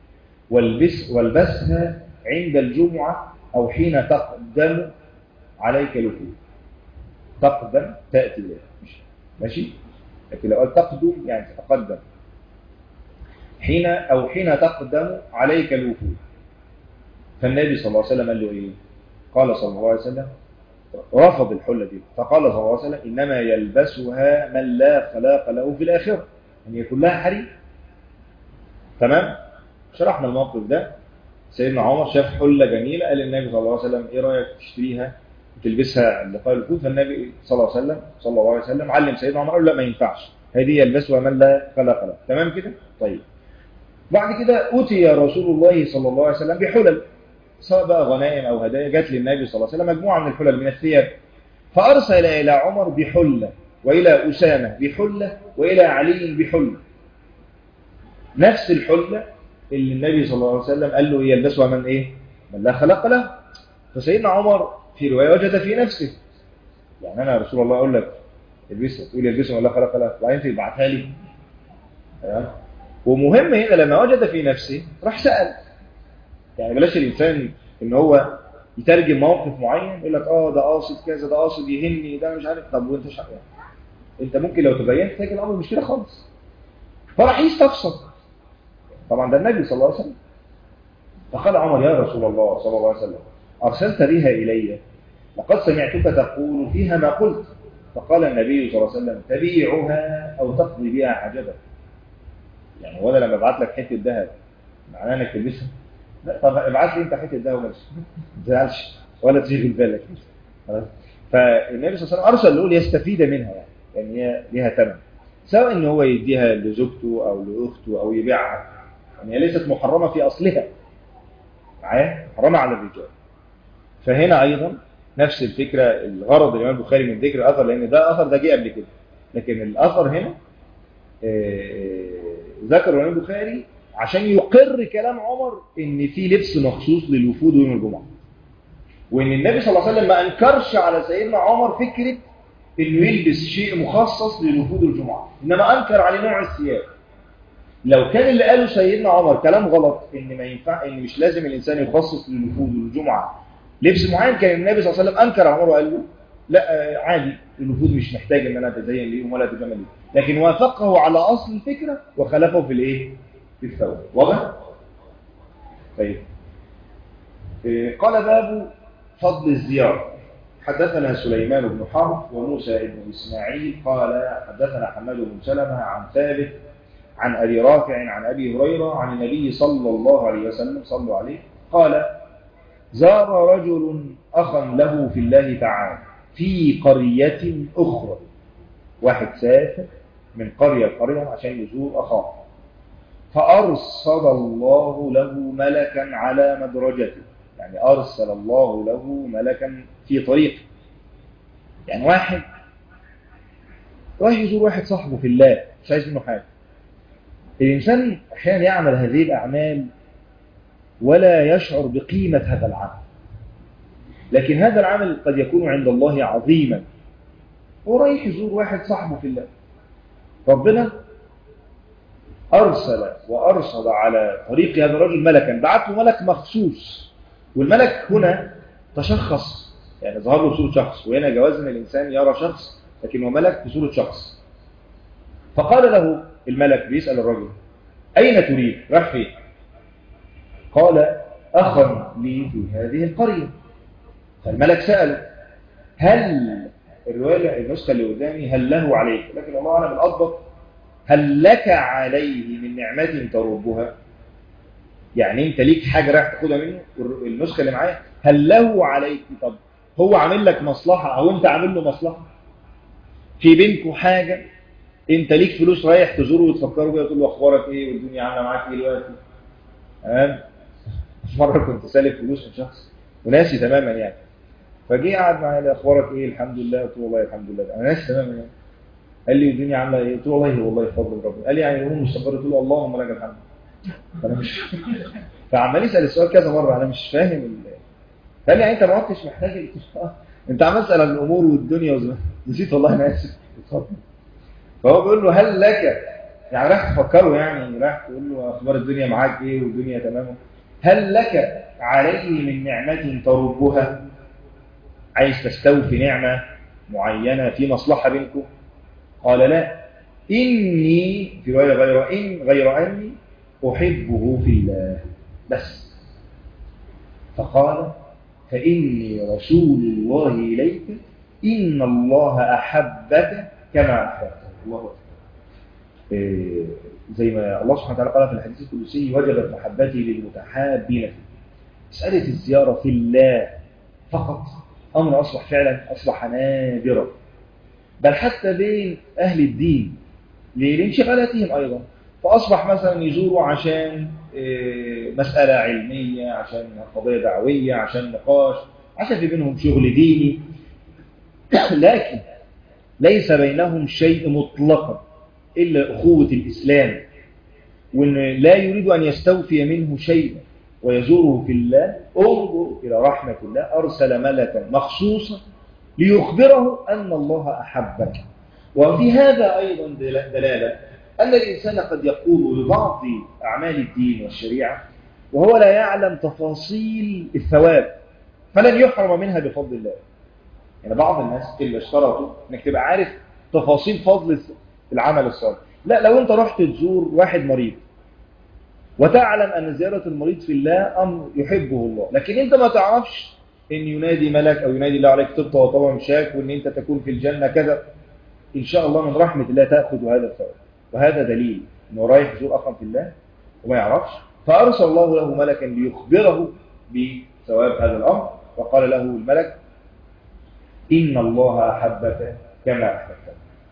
والبسها عند الجمعة أو حين تقدم عليك الوفود. تقدم تأتي له ماشي، لكن لو قال تقدم يعني تتقدم. حين تقدم عليك الوفود. فالنبي صلى الله عليه وسلم قال له ايه؟ قال صلى الله عليه وسلم رفض الحلة دي، فقال صلى الله عليه وسلم إنما يلبسها من لا خلاق له في الآخرة، أن يكون لها حرير. تمام؟ شرحنا الموقف ده. سيدنا عمر شاف حلة جميلة، قال للنبي صلى الله عليه وسلم ايه رأيك تشتريها وتلبسها عند لقاء الوفود؟ فالنبي صلى الله عليه وسلم علم سيدنا عمر قال لا ما ينفعش، هذه يلبسها من لا خلاق له. تمام كده؟ طيب. بعد كده أتي رسول الله صلى الله عليه وسلم بحلل، سواء بقى غنائم أو هدايا، جات للنبي صلى الله عليه وسلم مجموعة من الحلل من الثياب، فأرسل إلى عمر بحلة، وإلى أسامة بحلة، وإلى علي بحلة، نفس الحلة اللي النبي صلى الله عليه وسلم قال له يلبسها من إيه؟ من لا خلق له. فسيدنا عمر في رواية وجد في نفسه، يعني أنا رسول الله أقول لك البسها تقول يلبسها من لا خلق له، وبعدين تبعتها لي. ومهم هنا لما وجد في نفسه راح سأل. يعني بلاش الإنسان إن هو يترجم موقف معين يقول لك ده قاصد كذا، ده قاصد يهني، ده مش عارف. طب وانت يعني انت ممكن لو تبينت تلاقي الامر مش كده خالص. فراح يستفسر، طبعا ده النبي صلى الله عليه وسلم. فقال عمر يا رسول الله صلى الله عليه وسلم ارسلت بها الي، لقد سمعتك تقول فيها ما قلت. فقال النبي صلى الله عليه وسلم تبيعها او تقضي بها حاجتك. يعني وانا لما ابعت لك حته ذهب معناه انك تلبسها؟ لا، طب ابعت لي انت حته ذهب ما تزعلش ولا تشغل بالك. فالنبي صلى الله عليه وسلم ارسل له ليستفيد منها، يعني هي ليها ثمن. سواء ان هو يديها لزوجته او لاخته او يبيعها، يعني هي ليست محرمه في اصلها، معايا محرمه على الرجال. فهنا ايضا نفس الفكره، الغرض الامام البخاري من ذكر الاثر، لان ده اثر ده جه قبل كده، لكن الاثر هنا ذكر الامام البخاري عشان يقر كلام عمر ان في لبس مخصوص للوفود يوم الجمعه، وان النبي صلى الله عليه وسلم ما انكرش على سيدنا عمر فكره انه يلبس شيء مخصص للوفود الجمعه، انما انكر عليه نوع الثياب. لو كان اللي قاله سيدنا عمر كلام غلط، ان ما ينفع، ان مش لازم الانسان يخصص للوفود الجمعه لبس معين، كان النبي صلى الله عليه وسلم انكر على عمر وقال له لا عادي، الوفود مش محتاج ان انا اتزين ليهم ولا اتجمل ليهم، لكن وافقه على اصل الفكره وخلفه في الايه؟ في الثوب. واضح؟ طيب قال باب فضل الزيارة. حدثنا سليمان بن حرب وموسى بن إسماعيل قال حدثنا حماد بن سلمة عن ثابت عن أبي رافع عن أبي هريرة عن النبي صلى الله عليه وسلم صلوا عليه قال زار رجل أخا له في الله تعالى في قرية أخرى. واحد سافر من قرية لقرية عشان يزور أخاه، فأرسل الله له ملكا على مدرجته، يعني أرسل الله له ملكا في طريق. يعني واحد رايح يزور واحد صاحبه في الله مش عايز منه حاجة. الإنسان أحيانا يعمل هذه الأعمال ولا يشعر بقيمة هذا العمل، لكن هذا العمل قد يكون عند الله عظيما. ورايح يزور واحد صاحبه في الله، ربنا أرسل وأرسل على طريق هذا الرجل ملكا، بعت له ملك مخصوص. والملك هنا تشخص، يعني ظهر له صورة شخص، وهنا جواز ان الإنسان يرى شخص لكن هو ملك بصورة شخص. فقال له الملك بيسأل الرجل أين تريد؟ راح فين؟ قال أخا لي في هذه القرية. فالملك سأله هل، الرواية النسخة اللي قدامي هل له عليك، لكن الله أعلم الأضبط هل لك عليه من نعمة تربها، يعني انت ليك حاجة رايح تاخدها منه. النسخة اللي معايا هل له عليك، طب هو عامل لك مصلحة او انت عامل له مصلحة، في بينكم حاجة، انت ليك فلوس رايح تزوره وتفكره بيها وتقول له اخبارك ايه والدنيا عامله معاك ايه دلوقتي. تمام. مرة كنت سالف فلوس من شخص وناسي تماما يعني، فجي قعد معايا اخبارك ايه؟ الحمد لله. قلت له والله الحمد لله. انا ناسي تماما يعني. قال لي الدنيا عامله ايه؟ قلت له والله بفضل ربنا. قال لي يعني الامور مستقره. قلت له اللهم لك الحمد. فانا مش فعمال يسال السؤال كذا مره انا مش فاهم قال لي يعني انت ما عدتش محتاج انت عمال تسال عن الامور والدنيا نسيت والله انا اسف. فهو بيقول له هل لك، يعني راح تفكره، يعني راح تقول له اخبار الدنيا معاك ايه والدنيا تمام، هل لك عليه من نعمه تربها، عايز تستوفي نعمه معينه في مصلحه بينكم؟ قال لا، اني في روايه غير اني احبه في الله بس. فقال فإني رسول الله إليك إن الله أحبك كما أحببته. الله أكبر. زي ما الله سبحانه وتعالى قال في الحديث القدسي وجبت محبتي للمتحابين. مسألة الزيارة في الله فقط أمر أصبح نادرا، بل حتى بين أهل الدين لانشغالاتهم أيضا. فأصبح مثلا يزوروا عشان مسألة علمية، عشان قضية دعوية، عشان نقاش، عشان في بينهم شغل ديني، لكن ليس بينهم شيء مطلقا إلا أخوة الإسلام، وأن لا يريد أن يستوفي منه شيء ويزوره في الله. انظر إلى رحمة الله، أرسل ملكا مخصوصا ليخبره أن الله أحبك. وفي هذا أيضا دلالة أن الإنسان قد يقوم ببعض أعمال الدين والشريعة وهو لا يعلم تفاصيل الثواب، فلن يحرم منها بفضل الله. يعني بعض الناس اللي اشترطوا انك تبقى عارف تفاصيل فضل العمل الصالح. لا، لو انت رحت تزور واحد مريض وتعلم أن زيارة المريض في الله أمر يحبه الله، لكن انت ما تعرفش ان ينادي ملك أو ينادي الله عليك طبطة وطبع مشاك وان انت تكون في الجنة كذا، إن شاء الله من رحمة الله تأخذ هذا الثواب. وهذا دليل أنه رايح يزور أخا في الله وما يعرفش، فأرسل الله له ملكا ليخبره بثواب هذا الأمر، وقال له الملك إن الله أحبك كما أحببته.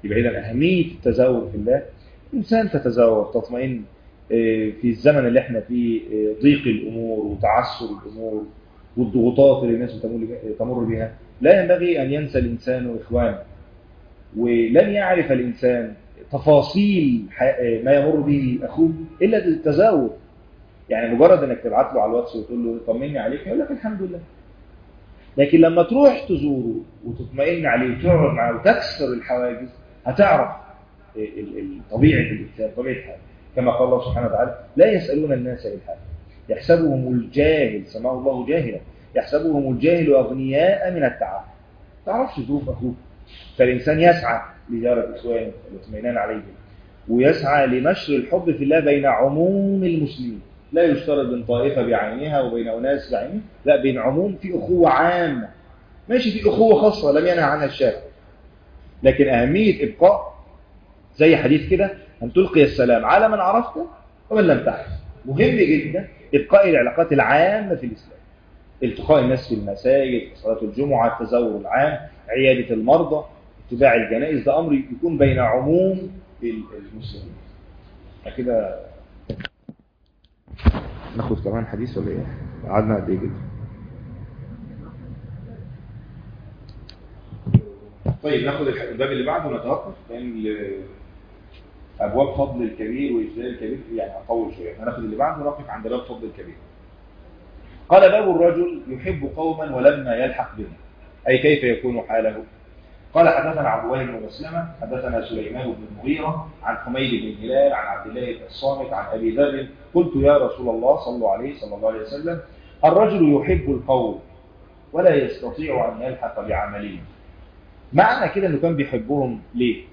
يبقى إذا أهمية التزاور في الله، الإنسان تتزاور تطمئن في الزمن اللي احنا فيه، ضيق الأمور وتعسر الأمور والضغوطات اللي الناس تمر بها، لا ينبغي أن ينسى الإنسان إخوانه. ولن يعرف الإنسان تفاصيل ما يمر به أخوه إلا بالتزاور. يعني مجرد أنك تبعت له على الواتس وتقول له طمني عليك يقول لك الحمد لله. لكن لما تروح تزوره وتطمئن عليه وتقعد معه وتكسر الحواجز هتعرف طبيعة الإنسان، طبيعة حاله. كما قال الله سبحانه وتعالى لا يسألون الناس إلحافا يحسبهم الجاهل، سماه الله جاهلا، يحسبهم الجاهل أغنياء من التعافف. ما تعرفش ظروف أخوك، فالإنسان يسعى لزيارة إخوانه والاطمئنان عليهم، ويسعى لنشر الحب في الله بين عموم المسلمين. لا يشترط بين طائفة بعينها وبين أناس بعينها، لا، بين عموم، في أخوة عامة ماشي، في أخوة خاصة لم ينهى عنها الشارع. لكن أهمية إبقاء زي حديث كده أن تلقي السلام على من عرفته ومن لم تعرف. مهم جدا إبقاء العلاقات العامة في الإسلام، التقاء الناس في المساجد، صلاة الجمعة، التزور العام، عيادة المرضى، اتباع الجنائز، ده أمر يكون بين عموم المسلمين. كده ناخد كمان حديث ولا ايه؟ قعدنا قد ايه كده؟ طيب ناخد الباب اللي بعده ونتوقف، لان ابواب فضل الكبير واجلال الكبير يعني هطول شويه، هناخد اللي بعده ونقف عند باب فضل الكبير. قال باب الرجل يحب قوما ولما يلحق بهم، اي كيف يكون حاله. قال حدثنا عبد الله بن مسلمة حدثنا سليمان بن المغيرة عن حميد بن هلال عن عبد الله بن الصامت عن أبي ذر قلت يا رسول الله صلى الله عليه وسلم الرجل يحب القوم ولا يستطيع أن يلحق بعملهم. معنى كده أنه كان بيحبهم ليه؟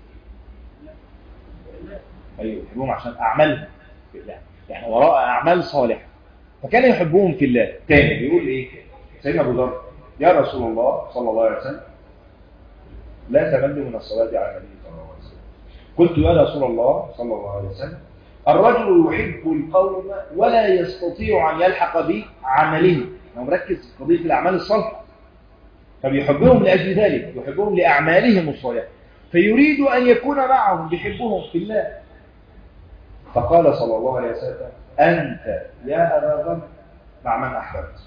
أيوه، يحبهم عشان أعمالهم في الله، يعني وراء أعمال صالحة، فكان يحبهم في الله. تاني بيقول إيه؟ سيدنا أبو ذر يا رسول الله صلى الله عليه وسلم لا تمل من الصلاة على النبي صلى الله عليه وسلم. قلت يا رسول الله صلى الله عليه وسلم الرجل يحب القوم ولا يستطيع أن يلحق بعملهم. هو مركز في قضية الأعمال الصالحة، فبيحبهم لأجل ذلك، يحبهم لأعمالهم الصالحة، فيريد أن يكون معهم، بيحبهم في الله. فقال صلى الله عليه وسلم أنت يا أبا ذر مع من أحببت.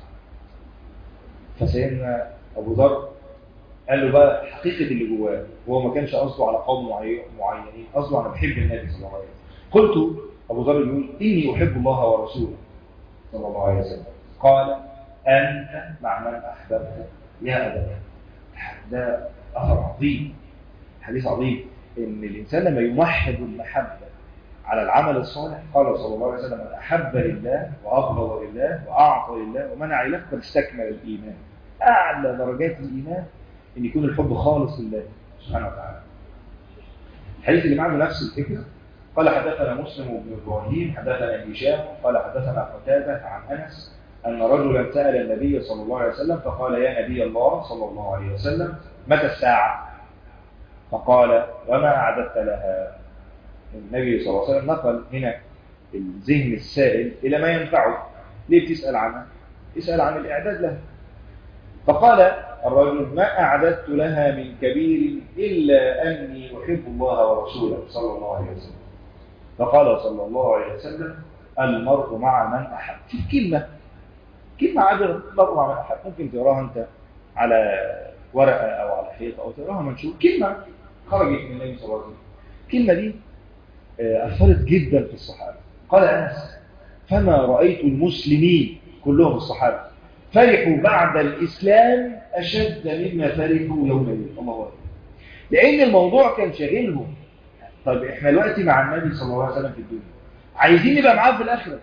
فسيدنا أبو ذر قال له بقى حقيقة اللي جواه، هو ما كانش قصده على قوم معينين، قصده أنا بحب النبي صلى الله عليه وسلم. قلت أبو ذر يقول إني أحب الله ورسوله صلى الله عليه وسلم. قال أنت مع من أحببت يا أبا ذر. ده أثر عظيم، حديث عظيم، إن الإنسان لما يمحض المحبة على العمل الصالح، قال صلى الله عليه وسلم من أحب لله وأبغض لله وأعطى لله ومنع لله قد استكمل الإيمان. أعلى درجات الإيمان إن يكون الحب خالص لله سبحانه وتعالى. الحديث اللي معه نفس الفكرة. قال حدثنا مسلم بن إبراهيم حدثنا هشام قال حدثنا قتادة عن أنس أن رجلا سأل النبي صلى الله عليه وسلم فقال يا نبي الله صلى الله عليه وسلم متى الساعة؟ فقال وما أعددت لها؟ النبي صلى الله عليه وسلم نقل هنا الذهن السائل إلى ما ينفعه. ليه بتسأل عنها؟ اسأل عن الإعداد لها. فقال الرجل ما أعددت لها من كبير إلا أني أحب الله ورسوله صلى الله عليه وسلم. فقال صلى الله عليه وسلم المرء مع من أحب. شوف كلمة عابرة، المرء مع من أحب، ممكن تقراها أنت على ورقة أو على حيطة أو تقراها منشور، كلمة خرجت من النبي صلى الله عليه وسلم. الكلمة دي أثرت جدا في الصحابة. قال أنس فما رأيت المسلمين كلهم الصحابة فرحوا بعد الإسلام أشد مما فرحوا يومئذ. الله أكبر. لأن الموضوع كان شاغلهم. طيب إحنا دلوقتي مع النبي صلى الله عليه وسلم في الدنيا، عايزين نبقى معاه في الآخرة.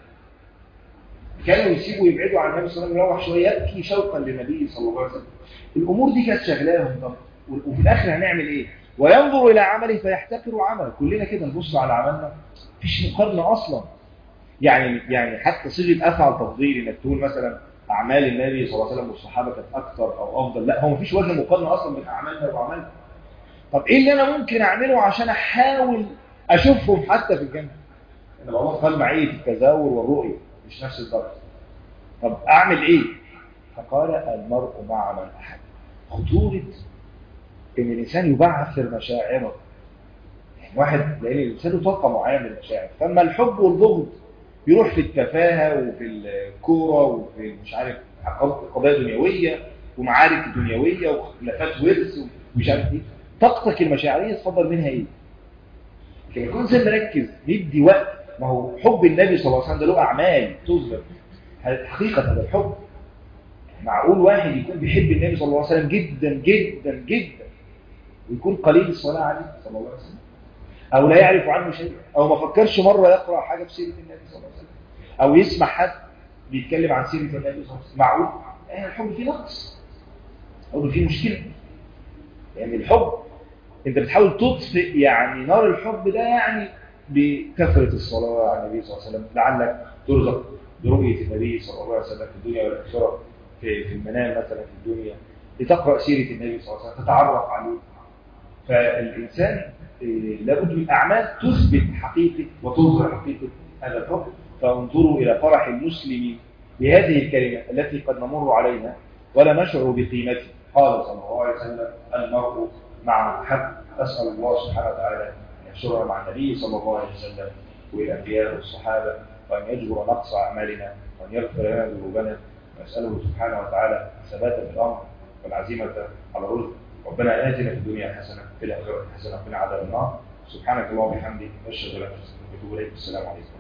كانوا يسيبوا يبعدوا عن النبي صلى الله عليه وسلم، يروح شوية يبكي شوقا للنبي صلى الله عليه وسلم. الأمور دي كانت شغلاهم. طب وفي الآخرة هنعمل إيه؟ وينظر إلى عمله فيحتقر عمله. كلنا كده نبص على عملنا، مفيش مقارنة أصلا. يعني حتى صيغة أفعل تفضيل إنك تقول مثلا أعمال النبي صلى الله عليه وسلم والصحابة كانت أكثر أو أفضل، لا، هو مفيش وجه مقارنة أصلا بين أعمالنا وأعمالنا. طب إيه اللي أنا ممكن أعمله عشان أحاول أشوفهم حتى في الجنة؟ إن الله قال معي في التزاور والرؤية مش نفس الدرجة. طب أعمل إيه؟ فقال المرء مع من أحب. خطورة إن الإنسان يبعثر مشاعره واحد لأن الإنسان له طاقة معينة من المشاعر، فأما الحب والبغض يروح في التفاهة وفي الكورة وفي مش عارف قضايا دنيوية ومعارك دنيوية وخلافات ورث ومش عارف ايه. طاقتك المشاعرية تفضل منها ايه؟ لكن يكون إنسان مركز ندي وقت. ما هو حب النبي صلى الله عليه وسلم ده له أعمال تظهر حقيقة هذا الحب. معقول واحد يكون بيحب النبي صلى الله عليه وسلم جدا جدا جدا ويكون قليل الصلاة عليه صلى الله عليه وسلم، أو لا يعرف عنه شيء، أو ما فكرش مرة يقرأ حاجة في سيرة النبي صلى الله عليه وسلم، أو يسمع حد بيتكلم عن سيرة النبي صلى الله عليه وسلم؟ معقول؟ الحب فيه نقص، الحب فيه مشكلة. يعني الحب أنت بتحاول تطفئ يعني نار الحب ده يعني بكثرة الصلاة على النبي صلى الله عليه وسلم، لعلك ترزق برؤية النبي صلى الله عليه وسلم في الدنيا والآخرة، في المنام مثلا في الدنيا، لتقرأ سيرة النبي صلى الله عليه وسلم، تتعرف عليه. فالإنسان لابد من أعمال تثبت حقيقة وتظهر حقيقة هذا الحب. فانظروا إلى فرح المسلم بهذه الكلمة التي قد نمر عليها ولا نشعر بقيمتها. قال صلى الله عليه وسلم: المرء مع من أحب. أسأل الله سبحانه وتعالى أن يحشرنا مع النبي صلى الله عليه وسلم والأنبياء والصحابة، وأن يجبر نقص أعمالنا، وأن يغفر لنا ذنوبنا، وأسأله سبحانه وتعالى الثبات في الأمر والعزيمة على الرزق. ربنا آتنا في الدنيا حسنة وفي الآخرة حسنة وقنا عذاب النار. سبحانك اللهم وبحمدك، أشهد أن لا إله إلا أنت، أستغفرك وأتوب إليك. السلام عليكم.